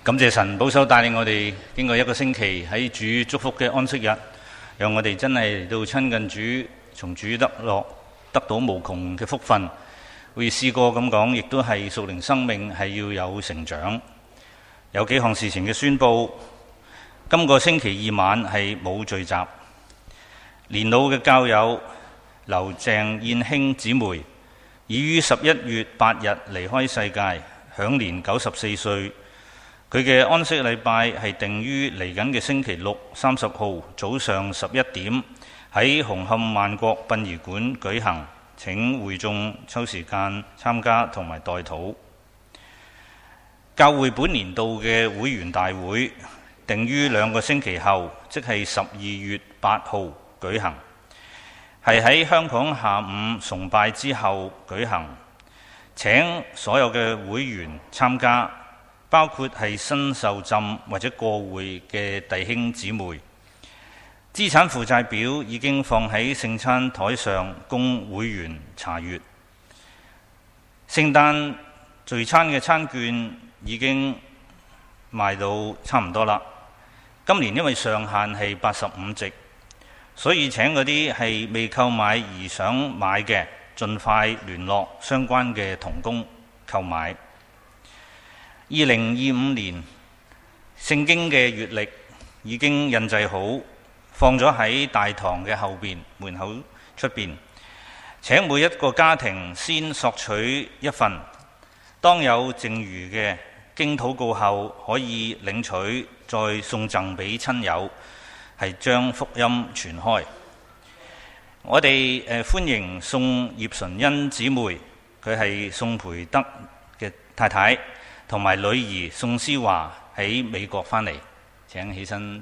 感謝神保守帶領我哋經過一個星期喺主祝福嘅安息日，讓我哋真係嚟到親近主，從主得到無窮嘅福分。好似詩歌咁講，亦都係屬靈生命係要有成長。有幾項事情嘅宣佈。今個星期二晚係冇聚集。年老嘅教友劉鄭燕卿姊妹已於11月8日離開世界，享年94歲。佢嘅安息禮拜係定於嚟緊嘅星期六30號早上11點喺紅磡萬國殯儀館舉行，請會眾抽時間參加同埋代禱。教會本年度嘅會員大會定於2個星期後，即係12月8號舉行，係喺香港下午崇拜之後舉行，請所有嘅會員參加，包括係新受浸或者過會嘅弟兄姊妹。資產負債表已經放喺聖餐台上供會員查閱。聖誕聚餐嘅餐券已經賣到差唔多啦。今年因為上限係85席，所以請嗰啲係未購買而想買嘅，盡快聯絡相關嘅同工購買。2025年聖經嘅月曆已經印製好，放咗喺大堂嘅後邊門口出邊。請每一個家庭先索取一份，當有剩餘嘅，經禱告後可以領取，再送贈俾親友，係將福音傳開。我哋歡迎宋葉純恩姊妹，佢係宋培德嘅太太，同埋女兒宋思華喺美國返嚟。請起身。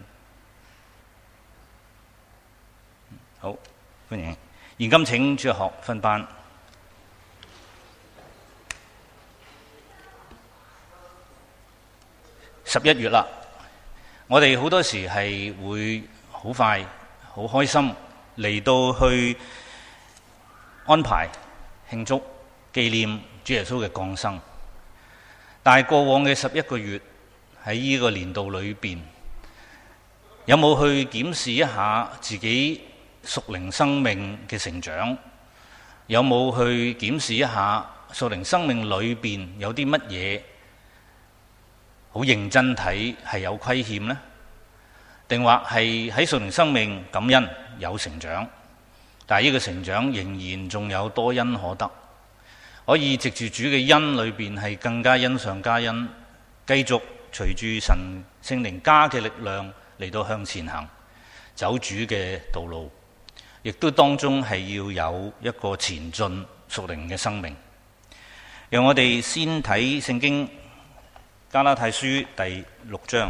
好，歡迎。現今請主日學分班。11月啦，我哋好多時係會好快、好開心嚟到去安排慶祝紀念主耶穌嘅降生。但係過往嘅11個月喺呢個年度裏邊，有冇去檢視一下自己屬靈生命嘅成長？有冇去檢視一下屬靈生命裏邊有啲乜嘢好認真睇係有虧欠呢？定或係喺屬靈生命感恩有成長，但係呢個成長仍然仲有多恩可得，可以藉住主嘅恩裏邊係更加恩上加恩，繼續隨住神聖靈加嘅力量嚟到向前行，走主嘅道路，亦都當中係要有一個前進屬靈嘅生命。讓我哋先睇聖經加拉太書第6章，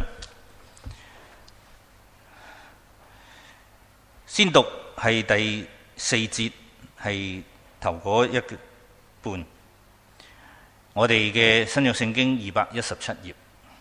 先讀係第4節，係頭嗰一半。我哋嘅新約聖經217頁，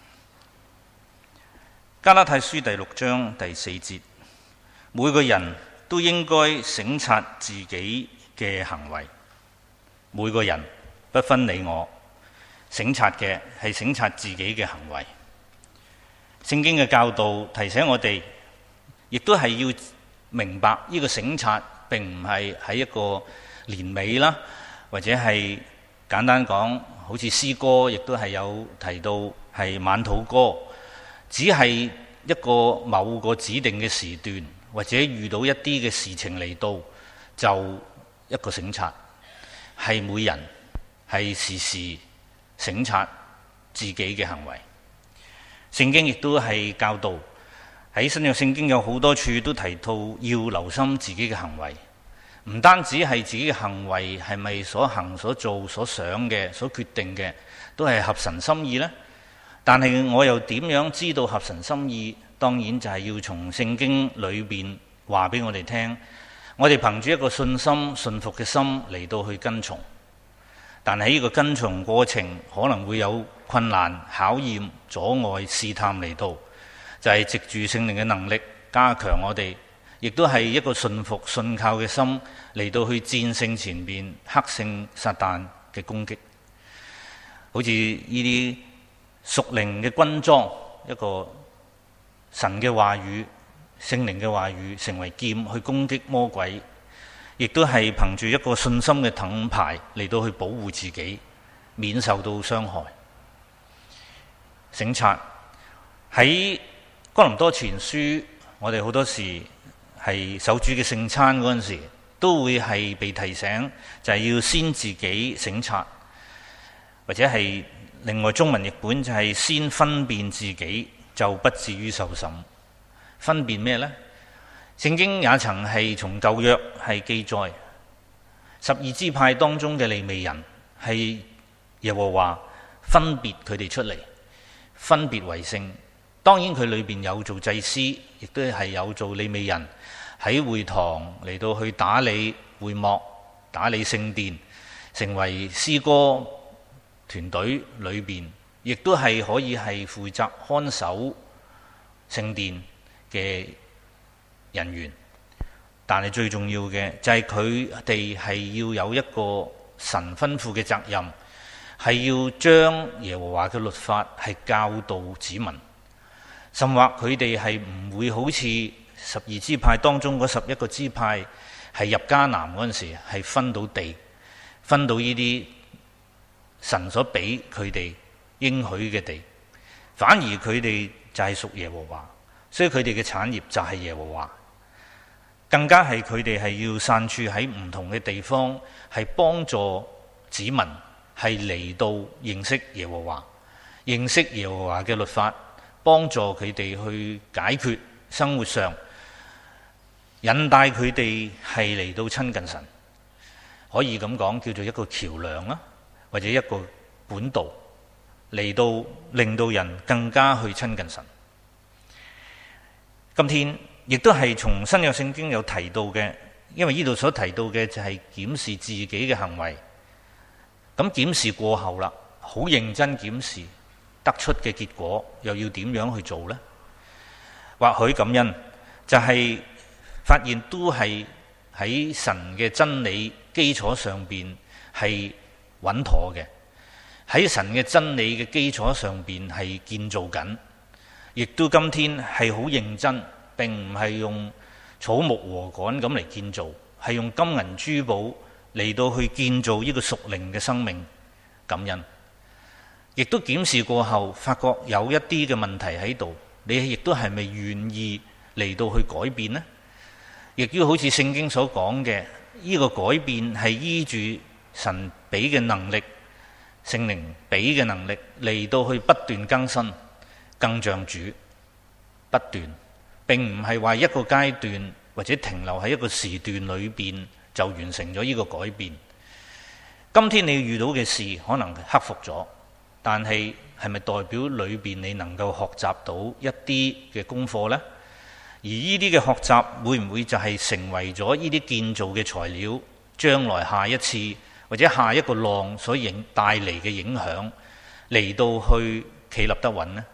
加拉太書第6章第4節，每個人都應該省察自己嘅行為，每個人不分你我。省察嘅係省察自己嘅行為。聖經嘅教導提醒我哋，亦都係要明白呢個省察並唔係喺一個年尾啦，或者係簡單講，好似詩歌亦都係有提到係晚禱歌，只係一個某個指定嘅時段，或者遇到一啲嘅事情嚟到，就一個省察，係每人係時時省察自己嘅行為。聖經亦都係教導，喺新約聖經有好多處都提到要留心自己嘅行為，唔單止係自己嘅行為係咪所行所做所想嘅所決定嘅都係合神心意呢？但係我又點樣知道合神心意？當然就係要從聖經裏邊話俾我哋聽，我哋憑住一個信心信服嘅心嚟到去跟從。但係呢個跟從過程可能會有困難、考驗、阻礙、試探嚟到，就係藉住聖靈嘅能力加強我哋，亦都係一個信服信靠嘅心嚟到去戰勝前面黑勝撒旦嘅攻擊。好似呢啲屬靈嘅軍裝，一個神嘅話語、聖靈嘅話語成為劍去攻擊魔鬼，亦都係憑住一個信心嘅盾牌嚟到去保護自己，免受到傷害。省察喺哥林多前書，我哋好多時係守主嘅聖餐嗰陣時，都會係被提醒，就係要先自己省察，或者係另外中文譯本就係先分辨自己，就不至於受審。分辨咩呢？聖經也曾係從舊約係記載12支派當中嘅利未人係耶和華分別佢哋出嚟，分別為聖。當然佢裏邊有做祭司，亦都係有做利未人，喺會堂嚟到去打理會幕、打理聖殿，成為詩歌團隊裏邊，亦都係可以係負責看守聖殿嘅人員。但係最重要嘅就係佢哋係要有一個神吩咐嘅責任，係要將耶和華嘅律法係教導子民，甚或佢哋係唔會好似12支派當中嗰11個支派係入迦南嗰陣時係分到地，分到呢啲神所俾佢哋應許嘅地，反而佢哋就係屬耶和華，所以佢哋嘅產業就係耶和華。更加係佢哋係要散處喺唔同嘅地方，係幫助子民係嚟到認識耶和華，認識耶和華嘅律法，幫助佢哋去解決生活上，引帶佢哋係嚟到親近神。可以咁講，叫做一個橋樑啦，或者一個管道，嚟到令到人更加去親近神。今天亦都係從新約聖經有提到嘅，因為呢度所提到嘅就係檢視自己嘅行為。咁檢視過後啦，好認真檢視，得出嘅結果又要點樣去做呢？或許感恩就係發現都係喺神嘅真理基礎上邊係穩妥嘅，喺神嘅真理嘅基礎上邊係建造緊，亦都今天係好認真，並唔係用草木禾稈咁嚟建造，係用金銀珠寶嚟到去建造呢個屬靈嘅生命。感恩，亦都檢視過後，發覺有一啲嘅問題喺度，你亦都係咪願意嚟到去改變呢？亦都好似聖經所講嘅，呢個改變係依住神俾嘅能力，聖靈俾嘅能力嚟到去不斷更新，更像主，不斷，並唔係話一個階段或者停留喺一個時段裏邊就完成咗呢個改變。今天你遇到嘅事可能克服咗，但係係咪代表裏邊你能夠學習到一啲嘅功課呢？而呢啲嘅學習會唔會就係成為咗呢啲建造嘅材料，將來下一次或者下一個浪所帶嚟嘅影響嚟到去企立得穩呢？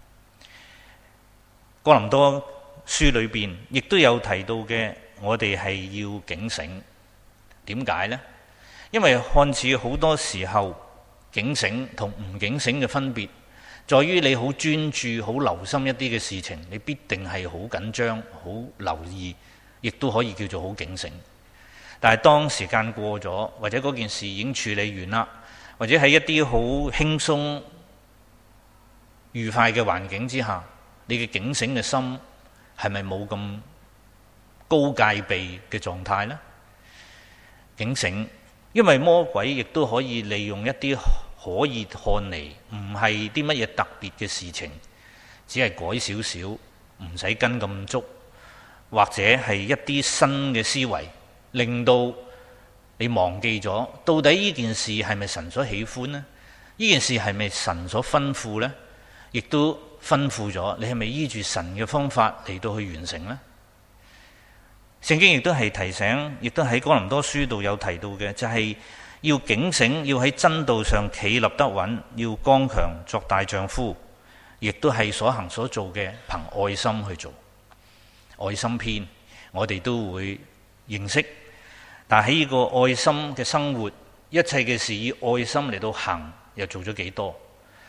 哥林多書裏邊亦都有提到嘅，我哋係要警醒。點解呢？因為看似好多時候警醒同唔警醒嘅分別，在於你好專注、好留心一啲嘅事情，你必定係好緊張、好留意，亦都可以叫做好警醒。但係當時間過咗，或者嗰件事已經處理完啦，或者喺一啲好輕鬆、愉快嘅環境之下，你嘅警醒嘅心係咪冇咁高戒備嘅狀態呢？警醒，因為魔鬼亦都可以利用一啲可以看嚟唔係啲乜嘢特別嘅事情，只係改少少，唔使跟咁足，或者係一啲新嘅思維，令到你忘記咗到底呢件事係咪神所喜歡呢？呢件事係咪神所吩咐呢？亦都吩咐咗你係咪依住神嘅方法嚟到去完成呢？聖經亦都係提醒，亦都喺哥林多書度有提到嘅，就係要警醒，要喺真道上企立得穩，要剛強作大丈夫，亦都係所行所做嘅憑愛心去做。愛心篇我哋都會認識，但喺呢個愛心嘅生活，一切嘅事以愛心嚟到行，又做咗幾多？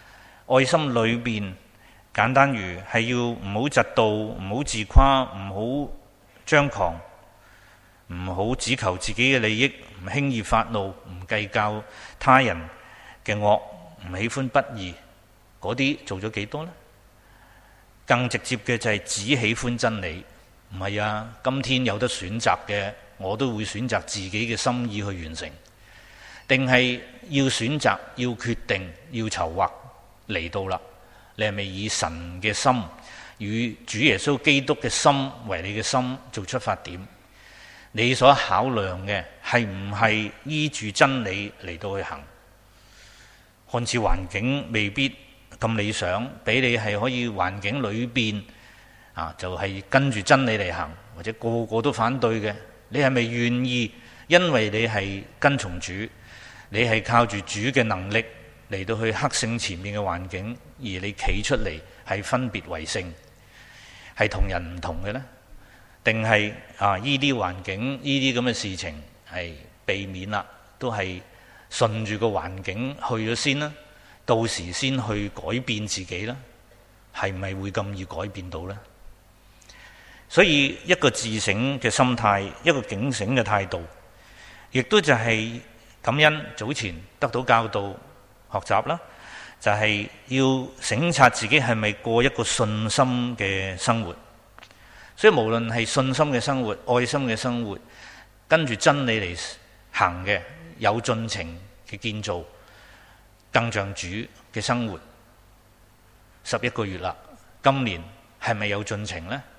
愛心裏邊簡單如係要唔好嫉妒，唔好自誇，唔好張狂，唔好只求自己嘅利益，唔輕易發怒，唔計較他人嘅惡，唔喜歡不義，嗰啲做咗幾多呢？更直接嘅就係只喜歡真理。唔係啊，今天有得選擇嘅，我都會選擇自己嘅心意去完成。定係要選擇，要決定，要籌劃嚟到啦？你係咪以神嘅心與主耶穌基督嘅心為你嘅心做出發點？你所考量嘅係唔係依住真理嚟到去行？看似環境未必咁理想，俾你係可以環境裏邊就係跟住真理嚟行，或者個個都反對嘅，你係咪願意？因為你係跟從主，你係靠住主嘅能力嚟到去克勝前面嘅環境，而你企出嚟係分別為聖，係同人唔同嘅呢？定係依啲環境，依啲咁嘅事情係避免啦，都係順住個環境去咗先啦，到時先去改變自己啦，係咪會咁易改變到呢？所以一個自省嘅心態，一個警醒嘅態度，亦都就係感恩早前得到教導學習啦，就係要省察自己係咪過一個信心嘅生活。所以無論係信心嘅生活、愛心嘅生活，跟住真理嚟行嘅，有進程嘅建造，更像主嘅生活。11個月啦，今年係咪有進程呢？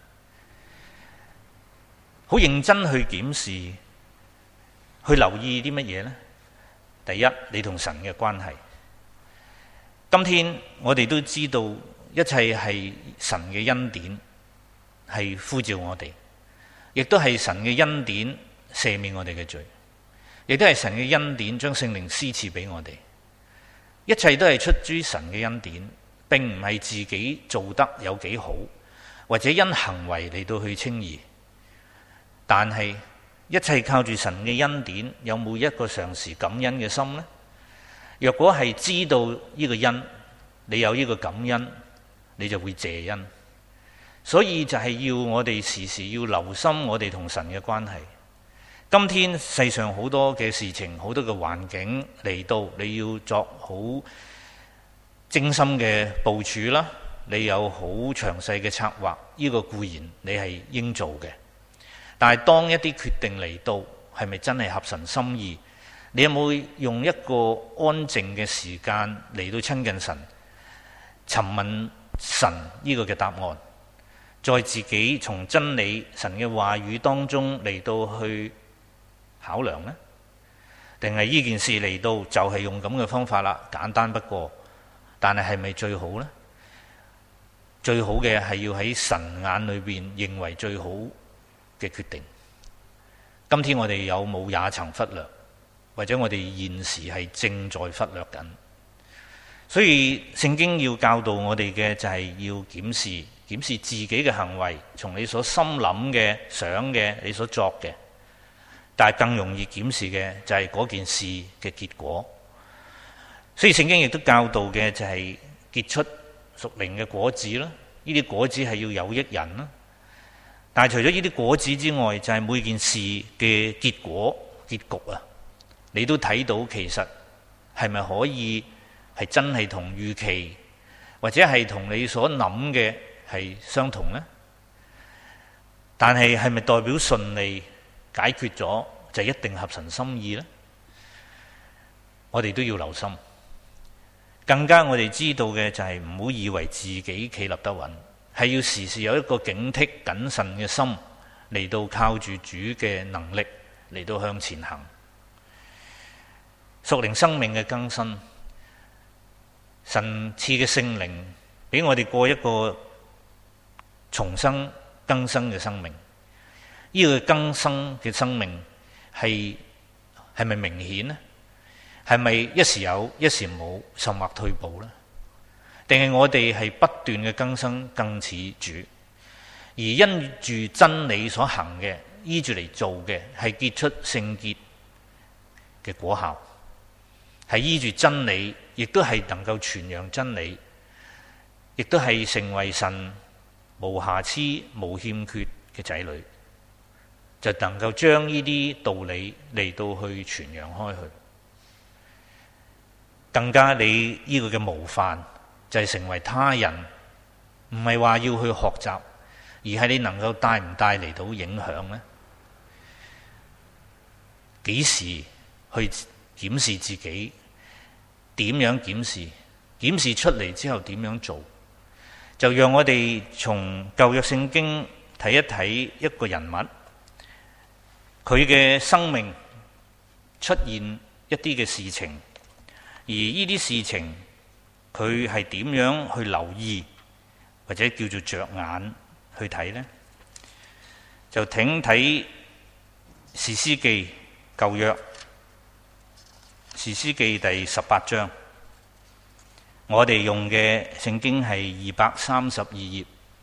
好認真去檢視，去留意啲乜嘢呢？第一，你同神嘅關係。今天我哋都知道，一切係神嘅恩典，係呼召我哋，亦都係神嘅恩典赦免我哋嘅罪，亦都係神嘅恩典將聖靈施賜俾我哋。一切都係出於神嘅恩典，並唔係自己做得有幾好，或者因行為嚟到去稱義。但係一切靠住神嘅恩典，有冇一個常時感恩嘅心呢？若果係知道呢個恩，你有呢個感恩，你就會謝恩。所以就係要我哋時時要留心我哋同神嘅關係。今天世上好多嘅事情，好多嘅環境嚟到，你要作好精心嘅部署啦，你有好詳細嘅策劃，呢個固然你係應做嘅。但係當一啲決定嚟到，係咪真係合神心意？你有冇用一個安靜嘅時間嚟到親近神，詢問神呢個嘅答案，再自己從真理神嘅話語當中嚟到去考量呢？定係呢件事嚟到就係用咁嘅方法啦，簡單不過，但係係咪最好呢？最好嘅係要喺神眼裏邊認為最好嘅決定。今天我哋有冇也曾忽略，或者我哋現時係正在忽略緊？所以聖經要教導我哋嘅就係要檢視自己嘅行為，從你所心諗嘅、想嘅、你所作嘅。但係更容易檢視嘅就係嗰件事嘅結果。所以聖經亦都教導嘅就係結出屬靈嘅果子啦。呢啲果子係要有益人啦。但係除咗呢啲果子之外，就係每件事嘅結果、結局啊，你都睇到其實係咪可以係真係同預期，或者係同你所諗嘅係相同呢？但係係咪代表順利解決咗就一定合神心意呢？我哋都要留心。更加我哋知道嘅就係唔好以為自己企立得穩，係要時時有一個警惕謹慎嘅心嚟到靠住主嘅能力嚟到向前行。屬靈生命嘅更新，神賜嘅聖靈俾我哋過一個重生更新嘅生命。呢個更新嘅生命係咪明顯呢？係咪一時有一時冇，甚或退步呢？定係我哋係不斷嘅更新，更似主，而因住真理所行嘅，依住嚟做嘅，係結出聖潔嘅果效，係依住真理，亦都係能夠傳揚真理， 亦都係成為神無瑕疵、無欠缺嘅仔女，就能夠將呢啲道理嚟到去傳揚開去。更加你呢個嘅模範就係成為他人，唔係話要去學習，而係你能夠帶唔帶嚟到影響呢？幾時去檢視自己？點樣檢視？檢視出嚟之後點樣做？就讓我哋從舊約聖經睇一睇一個人物，佢嘅生命出現一啲嘅事情，而呢啲事情佢係點樣去留意，或者叫做着眼去睇呢？就睇士師記，舊約士師記第18章。我哋用嘅聖經係232頁。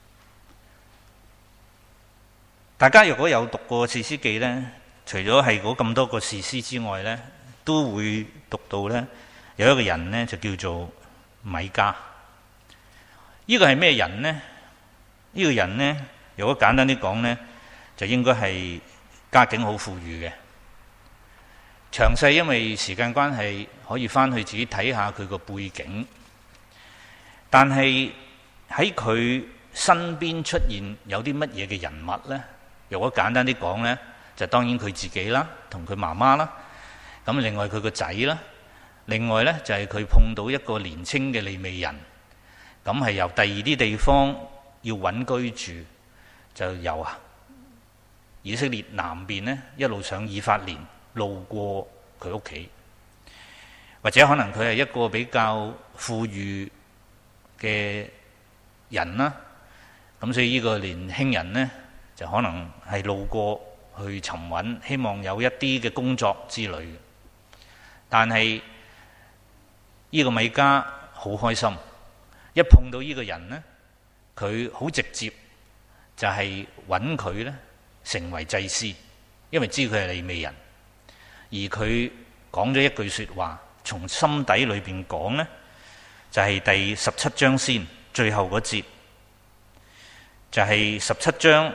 大家如果有讀過士師記呢，除咗係嗰咁多個士師之外呢，都會讀到呢，有一個人呢，就叫做米迦。呢個係咩人呢？呢個人呢，如果簡單啲講呢，就應該係家境好富裕嘅。詳細因為時間關係，可以翻去自己睇下佢個背景。但係喺佢身邊出現有啲乜嘢嘅人物呢？如果簡單啲講呢，就當然佢自己啦，同佢媽媽啦。咁另外佢個仔啦，另外呢，就係佢碰到一個年青嘅利未人，咁係由第二啲地方要揾居住，就由以色列南邊呢一路上以法蓮路過佢屋企，或者可能佢係一個比較富裕嘅人啦，咁所以呢個年輕人呢，就可能係路過去尋揾，希望有一啲嘅工作之類嘅。但係呢個米迦好開心，一碰到呢個人呢，佢好直接就係揾佢呢成為祭司，因為知佢係利未人，而佢講咗一句說話，從心底裏邊講呢，就係第17章先最後嗰節，就係17章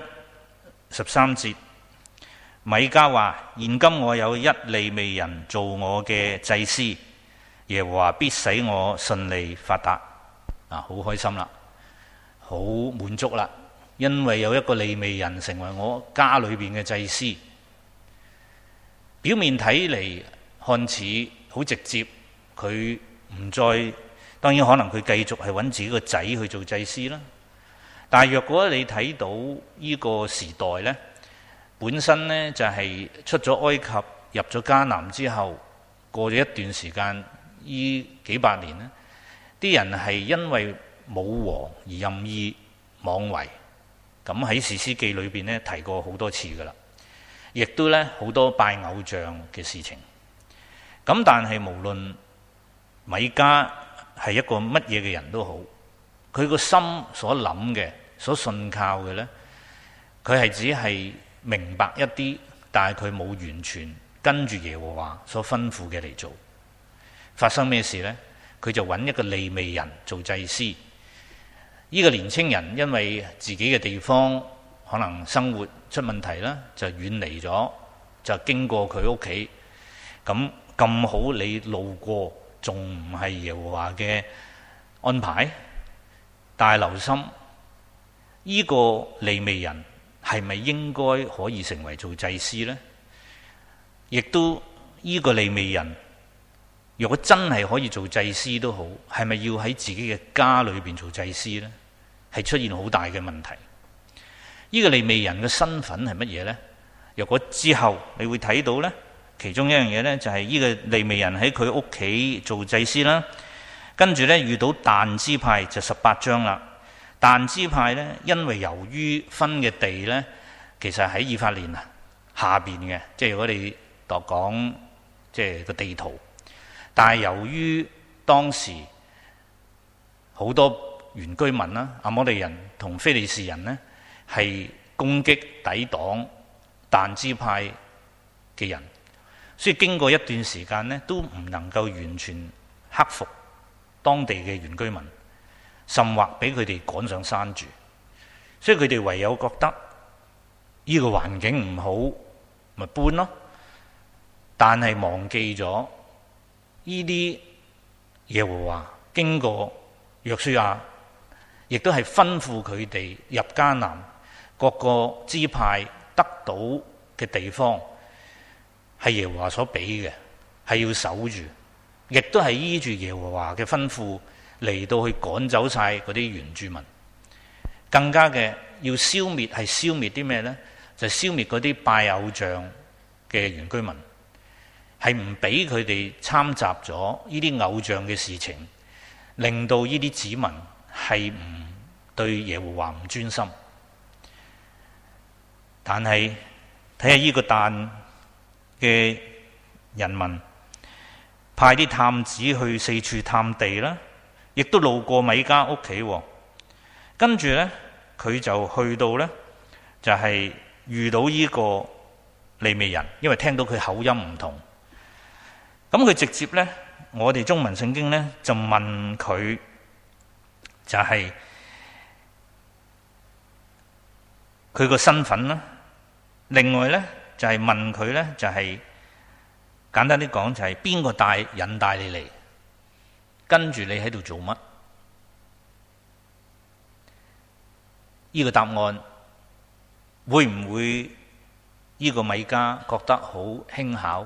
13節。米迦話：現今我有一利未人做我嘅祭司，耶和華必使我順利發達。好開心啦，好滿足啦，因為有一個利未人成為我家裏邊嘅祭司。表面睇嚟看似好直接，佢唔再。當然可能佢繼續係揾自己個仔去做祭司啦。但係若果你睇到呢個時代呢，本身呢就係出咗埃及入咗迦南之後，過咗一段時間，呢幾百年呢，啲人係因為冇王而任意妄為。咁喺士師記裏邊呢提過好多次噶啦，亦都呢好多拜偶像嘅事情。咁但係無論米迦係一個乜嘢嘅人都好，佢個心所諗嘅、所信靠嘅呢，佢係只係明白一啲，但係佢冇完全跟住耶和華所吩咐嘅嚟做。發生咩事呢？佢就揾一個利未人做祭司。呢個年青人因為自己嘅地方可能生活出問題啦，就遠離咗，就經過佢屋企。咁好，你路過，仲唔係耶和華嘅安排？但係留心，呢個利未人係咪應該可以成為做祭司呢？亦都呢個利未人，如果真係可以做祭司都好，係咪要喺自己嘅家裏邊做祭司呢？係出現好大嘅問題。呢個利未人嘅身份係乜嘢呢？若果之後你會睇到呢，其中一樣嘢呢，就係呢個利未人喺佢屋企做祭司啦。跟住呢，遇到但支派就18章啦。但支派呢，因為由於分嘅地呢，其實喺以法蓮下邊嘅，即係如果你度講即係個地圖。但係由於當時好多原居民啦，亞摩利人同非利士人呢，係攻擊抵擋但支派嘅人，所以經過一段時間呢，都唔能夠完全克服當地嘅原居民， 甚或俾佢哋趕上山住。所以佢哋唯有覺得呢個環境唔好，咪搬咯。但係忘記咗呢啲耶和華經過約書亞，亦都係吩咐佢哋入迦南各個支派得到嘅地方，係耶和華所俾嘅，係要守住，亦都係依住耶和華嘅吩咐嚟到去趕走晒嗰啲原住民。更加嘅要消滅，係消滅啲咩呢？就係消滅嗰啲拜偶像嘅原居民，係唔俾佢哋參雜咗呢啲偶像嘅事情，令到呢啲子民係唔對耶和華唔專心。但係睇下呢個但嘅人民，派啲探子去四處探地啦，亦都路過米迦屋企。跟住呢，佢就去到呢，就係遇到呢個利未人，因為聽到佢口音唔同。咁佢直接呢，我哋中文聖經呢，就問佢，就係佢個身份啦。另外呢，就係問佢呢，就係簡單啲講，就係邊個引帶你嚟，跟住你喺度做乜？呢個答案會唔會呢個米迦覺得好輕巧？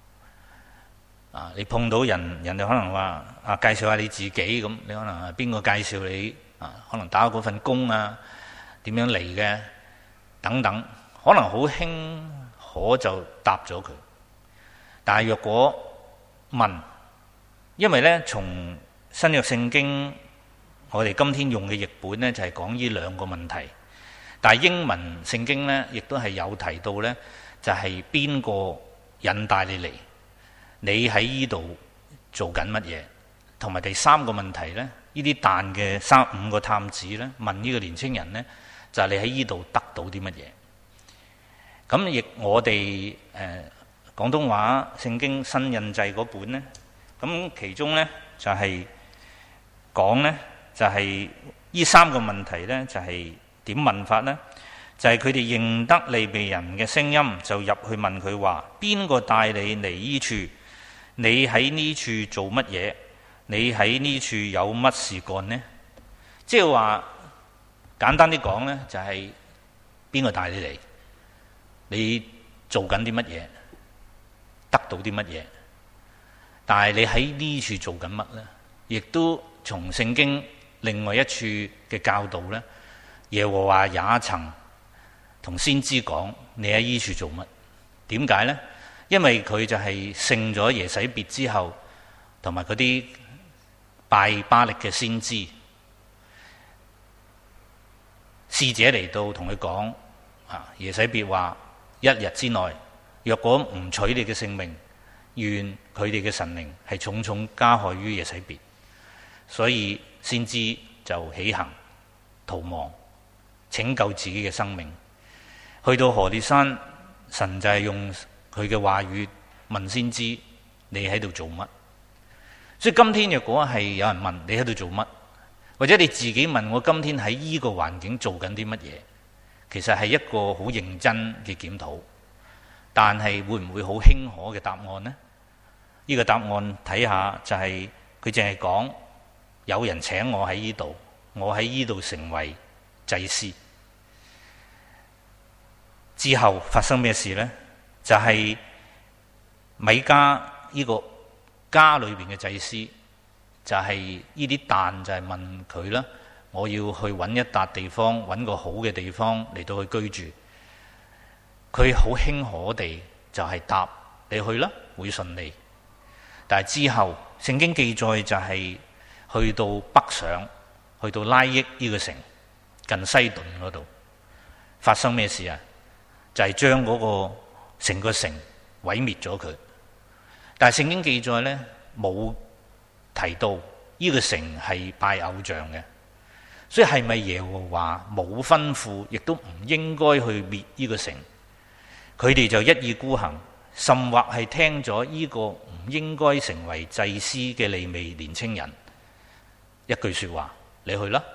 你碰到人哋可能話介紹下你自己咁，你可能係邊個介紹你可能打嗰份工啊，點樣嚟嘅等等，可能好輕可就答咗佢。但係若果問，因為呢，從新約聖經我哋今天用嘅譯本呢，就係講呢兩個問題，但係英文聖經呢，亦都係有提到呢，就係邊個引帶你嚟，你喺呢度做緊乜嘢？同埋第三個問題呢，呢啲但嘅5個探子呢，問呢個年青人呢，就係你喺呢度得到啲乜嘢？咁亦我哋廣東話聖經新印製嗰本呢，咁其中呢，就係講呢，就係呢3個問題呢，就係點問法呢？就係佢哋認得利未人嘅聲音，就入去問佢話：邊個帶你嚟呢處？你喺呢處做乜嘢？你喺呢處有乜事幹呢？即係話簡單啲講呢，就係邊個帶你嚟？你做緊啲乜嘢？得到啲乜嘢？但係你喺呢處做緊乜呢？亦都從聖經另外一處嘅教導呢，耶和華也曾同先知講：你喺呢處做乜？點解呢？因為佢就係勝咗耶洗別之後，同埋嗰啲拜巴力嘅先知，使者嚟到同佢講：耶洗別話1日之內，若果唔取你嘅性命，願佢哋嘅神靈係重重加害於耶洗別。所以先知就起行逃亡，拯救自己嘅生命。去到何烈山，神就係用佢嘅話語問先知：你喺度做乜？所以今天若果係有人問你喺度做乜，或者你自己問我今天喺呢個環境做緊啲乜嘢，其實係一個好認真嘅檢討。但係會唔會好輕可嘅答案呢？呢個答案睇下就係佢淨係講有人請我喺呢度，我喺呢度成為祭司。之後發生咩事呢？就係米迦呢個家裏邊嘅祭司，就係呢啲但就係問佢啦，我要去揾一笪地方，揾個好嘅地方嚟到去居住。佢好輕可地就係答你去啦，會順利。但係之後聖經記載就係去到北上，去到拉益呢個城近西頓嗰度，發生咩事啊？就係將嗰個成個城毀滅咗佢。但係聖經記載呢，冇提到呢個城係拜偶像嘅，所以係咪耶和華冇吩咐，亦都唔應該去滅呢個城？佢哋就一意孤行，甚或係聽咗呢個唔應該成為祭司嘅利未年青人一句說話， 你去啦。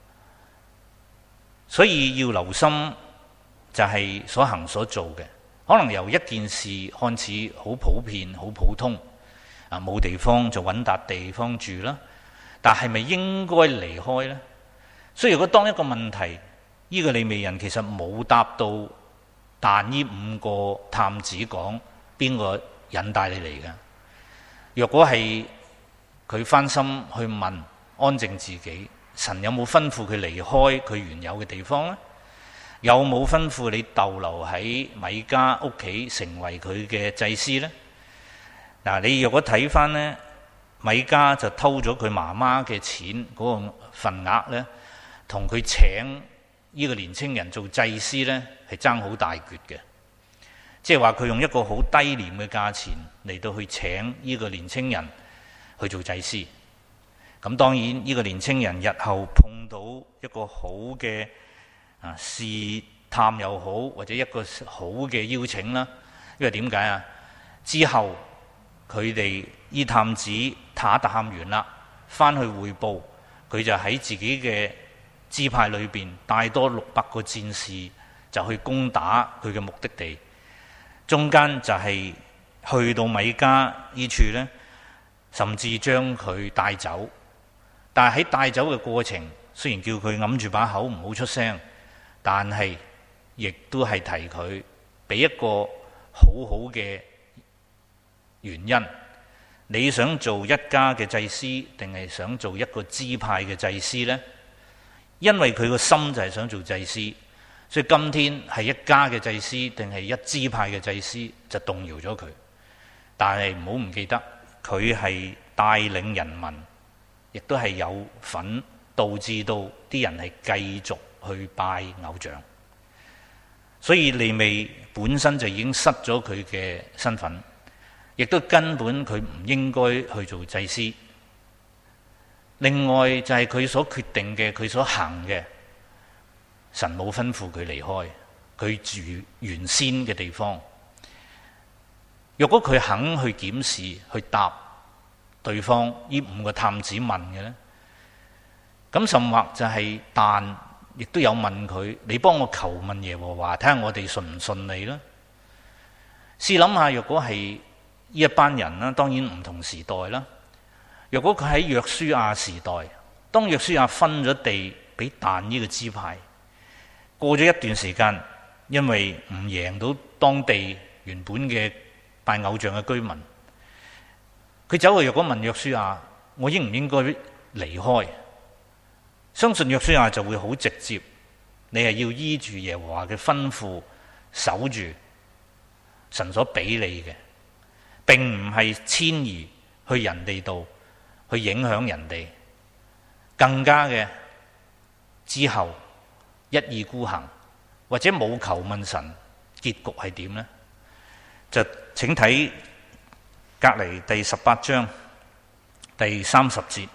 所以要留心就係所行所做嘅，可能由一件事看似好普遍、好普通，冇地方就揾笪地方住啦。但係咪應該離開呢？所以如果當一個問題，呢個利未人其實冇答到，但呢5個探子講邊個引帶你嚟嘅？若果係佢翻心去問，安靜自己，神有冇吩咐佢離開佢原有嘅地方呢？有冇吩咐你逗留喺米迦屋企成為佢嘅祭司呢？嗱，你若果睇翻呢，米迦就偷咗佢媽媽嘅錢嗰個份額呢，同佢請呢個年青人做祭司呢，係爭好大橛嘅。即係話佢用一個好低廉嘅價錢嚟到去請呢個年青人去做祭司。咁當然呢個年青人日後碰到一個好嘅試探又好，或者一個好嘅邀請啦。因為點解啊？之後佢哋呢探子探完啦，翻去匯報，佢就喺自己嘅支派裏邊帶多600個戰士就去攻打佢嘅目的地。中間就係去到米迦呢處呢，甚至將佢帶走。但係喺帶走嘅過程，雖然叫佢揞住把口唔好出聲，但係亦都係提佢俾一個好好嘅原因。你想做一家嘅祭司，定係想做一個支派嘅祭司呢？因為佢個心就係想做祭司，所以今天係一家嘅祭司定係一支派嘅祭司就動搖咗佢。但係唔好唔記得，佢係帶領人民，亦都係有份導致到啲人係繼續去拜偶像。所以利未本身就已經失咗佢嘅身份，亦都根本佢唔應該去做祭司。另外就係佢所決定嘅，佢所行嘅，神冇吩咐佢離開佢住原先嘅地方。若果佢肯去檢視，去答對方呢5個探子問嘅呢，咁甚或就係但亦都有問佢，你幫我求問耶和華，睇下我哋信唔信你啦。試諗下，若果係呢一班人啦，當然唔同時代啦。若果佢喺約書亞時代，當約書亞分咗地俾但呢個支派，過咗一段時間，因為唔贏到當地原本嘅拜偶像嘅居民，佢走去若果問約書亞，我應唔應該離開？相信約書亞就會好直接，你係要依住耶和華嘅吩咐，守住神所俾你嘅，並唔係遷移去人哋度去影響人哋，更加嘅之後一意孤行，或者冇求問神，結局係點呢？就請睇隔離第18章第30節。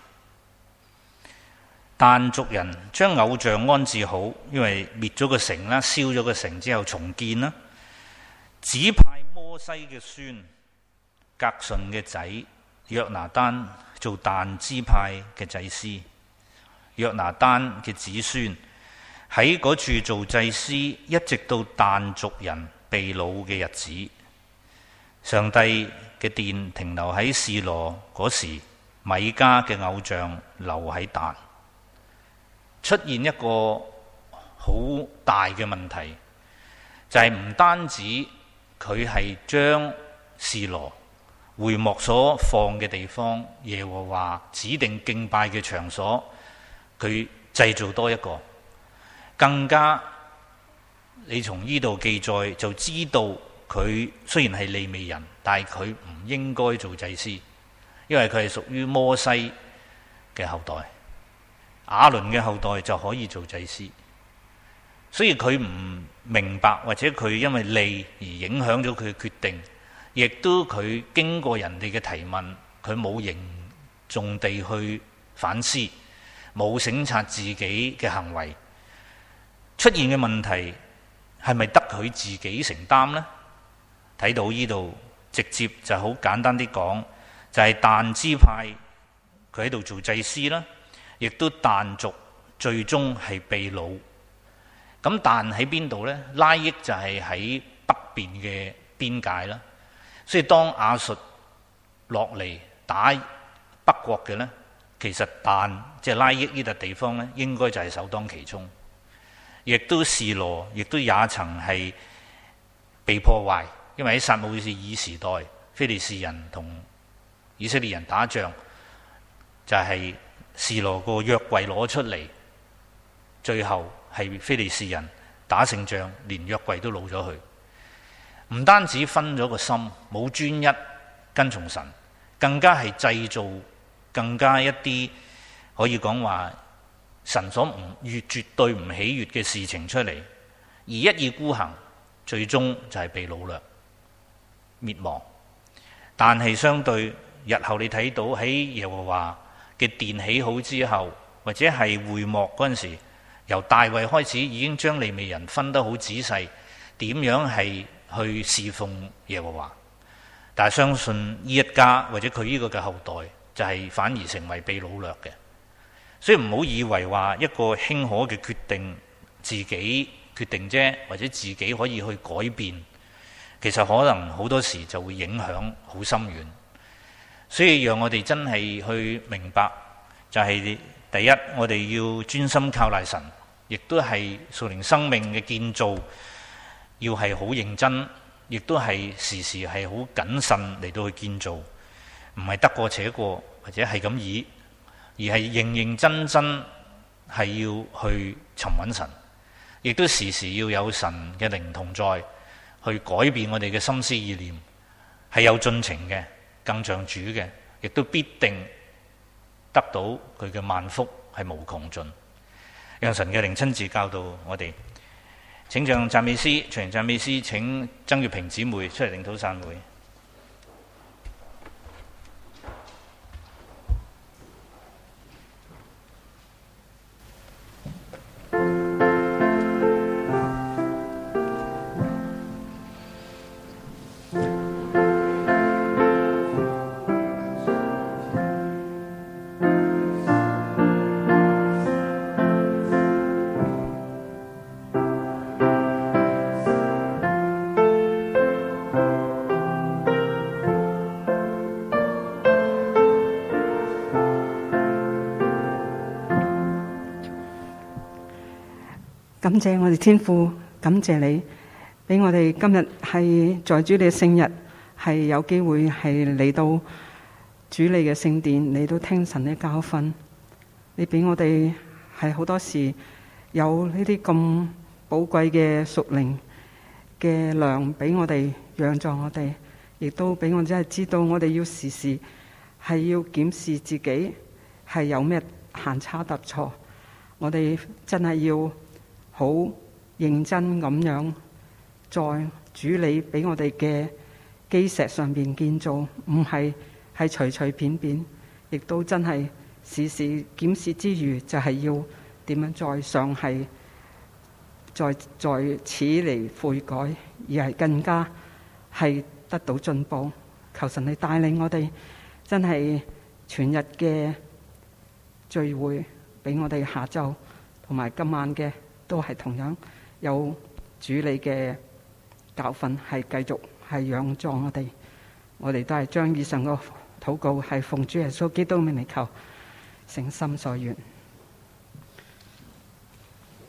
但族人將偶像安置好，因為滅咗個城啦，燒咗個城之後重建啦，指派摩西嘅孫革順嘅仔約拿單做但支派嘅祭司。約拿單嘅子孫喺嗰處做祭司，一直到但族人被擄嘅日子。上帝嘅殿停留喺示羅嗰時，米迦嘅偶像留喺但。出現一個好大嘅問題，就係唔單止佢係將示羅會幕所放嘅地方，耶和華指定敬拜嘅場所，佢製造多一個，更加你從呢度記載就知道佢雖然係利未人，但係佢唔應該做祭司，因為佢係屬於摩西嘅後代。亞倫嘅後代就可以做祭司，所以佢唔明白，或者佢因為利而影響咗佢嘅決定，亦都佢經過人哋嘅提問，佢冇凝重地去反思，冇省察自己嘅行為，出現嘅問題係咪得佢自己承擔呢？睇到呢度直接就好簡單啲講，就係但支派佢喺度做祭司啦。 亦都但族最終係被擄。咁但喺邊度呢？拉益就係喺北邊嘅邊界啦。所以當亞述落嚟打北國嘅呢，其實但即係拉益呢笪地方呢，應該就係首當其衝。亦都示羅，亦都也曾係被破壞，因為喺撒母耳時代，非利士人同以色列人打仗，就係示羅個約櫃攞出嚟，最後係非利士人打勝仗，連約櫃都攞咗去。唔單止分咗個心，冇專一跟從神，更加係製造更加一啲可以講話神所絕對唔喜悅嘅事情出嚟，而一意孤行，最終就係被擄掠滅亡。但係相對日後你睇到喺耶和華嘅殿起好之後，或者係會幕嗰陣時，由大衛開始已經將利未人分得好仔細，點樣係去侍奉耶和華。但係相信呢一家或者佢呢個嘅後代就係反而成為被擄掠嘅。所以唔好以為話一個輕可嘅決定自己決定啫，或者自己可以去改變，其實可能好多時就會影響好深遠。所以讓我哋真係去明白，就係第一，我哋要專心靠賴神，亦都係屬靈生命嘅建造，要係好認真，亦都係時時係好謹慎嚟到去建造，唔係得過且過，或者係咁以。而係認認真真係要去尋揾神，亦都時時要有神嘅靈同在，去改變我哋嘅心思意念，係有進程嘅，更像主嘅，亦都必定得到佢嘅萬福係無窮盡。讓神嘅靈親自教導我哋。請唱讚美詩，唱完讚美詩請曾月平姊妹出嚟領禱散會。 感謝我哋天父，感謝你俾我哋今日係在主你嘅聖日，係有機會係嚟到主你嘅聖殿，嚟到聽神嘅教訓。你俾我哋係好多時有呢啲咁寶貴嘅屬靈嘅糧俾我哋養助我哋，亦都俾我真係知道我哋要時時係要檢視自己係有咩行差踏錯，我哋真係要好認真咁樣在主你俾我哋嘅基石上邊建造，唔係隨隨便便，亦都真係時時檢視之餘，就係要點樣在上係在此嚟悔改，而係更加係得到進步。求神你帶領我哋，真係全日嘅聚會俾我哋下晝同埋今晚嘅。都係同樣有主你嘅教訓，係繼續係養助我哋。我哋都係將以上個禱告係奉主耶穌基督名嚟求，誠心所願。